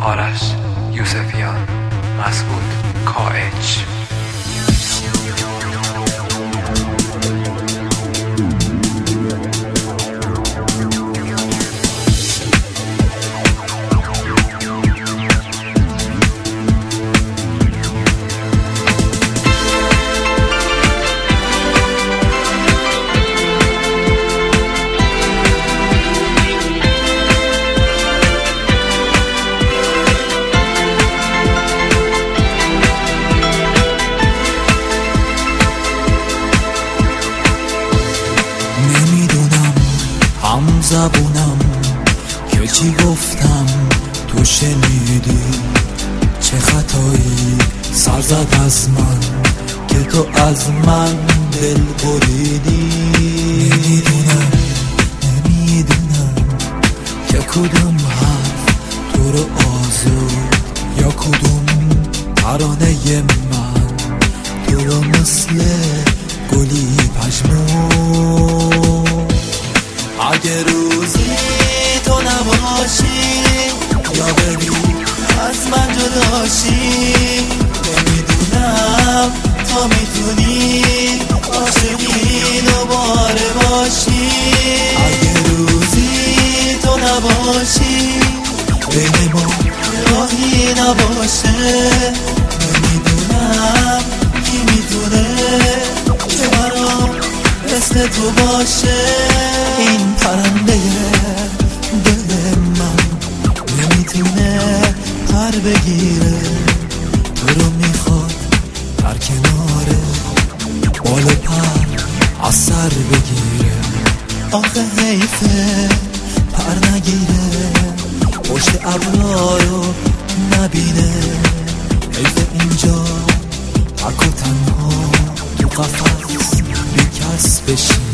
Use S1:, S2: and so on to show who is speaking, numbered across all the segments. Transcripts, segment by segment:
S1: آرش یوسفیان، مسعود کائج.
S2: زبونم که چی گفتم تو شنیدی، چه خطایی سر زد از من که تو از من دل بریدی. نمیدونم که کدوم حرف تو رو آزرد، یا کدوم ترانه من تو رو مثل گلی پژمرد. اگه روزی تو نباشی یا بری از من جداشی، نمیدونم تا میتونی عاشقی دوباره باشی. اگه روزی تو نباشی بین ما راهی نباشه، نمیدونم کی میتونه که برام مثل تو باشه. این پرنده دل من نمیتونه پر بگیره، تو رو میخواد در کنار بال پر از سر بگیره. آخه حیفه پر نگیره، پشت ابرا رو نبینه. حیفه اینجا تک و تنها تو قفس بی کس بشینه.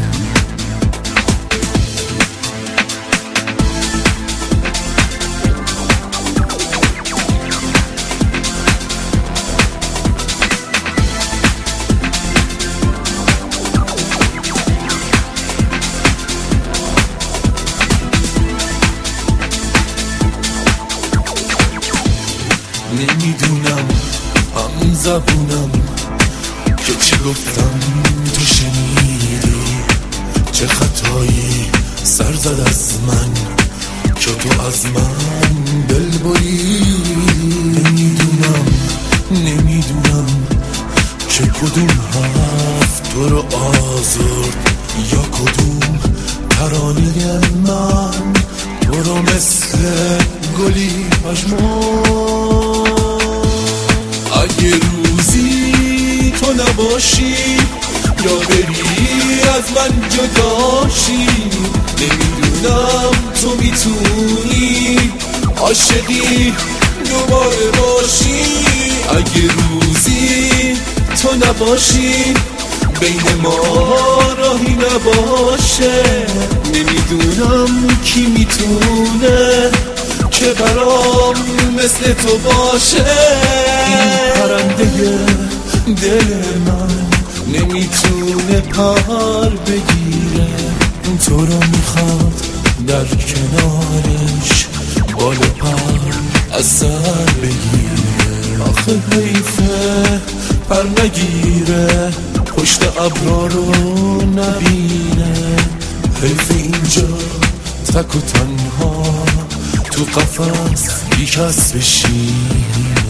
S3: نمیدونم هم زبونم که چی گفتم تو شنیدی، چه خطایی سر زد از من که تو از من دل بریدی. نمیدونم که کدوم حرف تو رو آزرد، یا کدوم ترانه من تو رو مثل گلی پژمرد. اگه روزی تو نباشی یا بری از من جداشی، نمیدونم تو میتونی عاشقی دوباره باشی. اگه روزی تو نباشی بین ما راهی نباشه، نمیدونم کی میتونه که برام مثل تو باشه. این پرنده دل من نمیتونه پر بگیره، تو رو میخواد در کنارش بال پر از سر بگیره. آخه حیفه پر نگیره، پشت ابرا رو نبینه. حیف اینجا تک و تنها تو قفس بی کس بشی.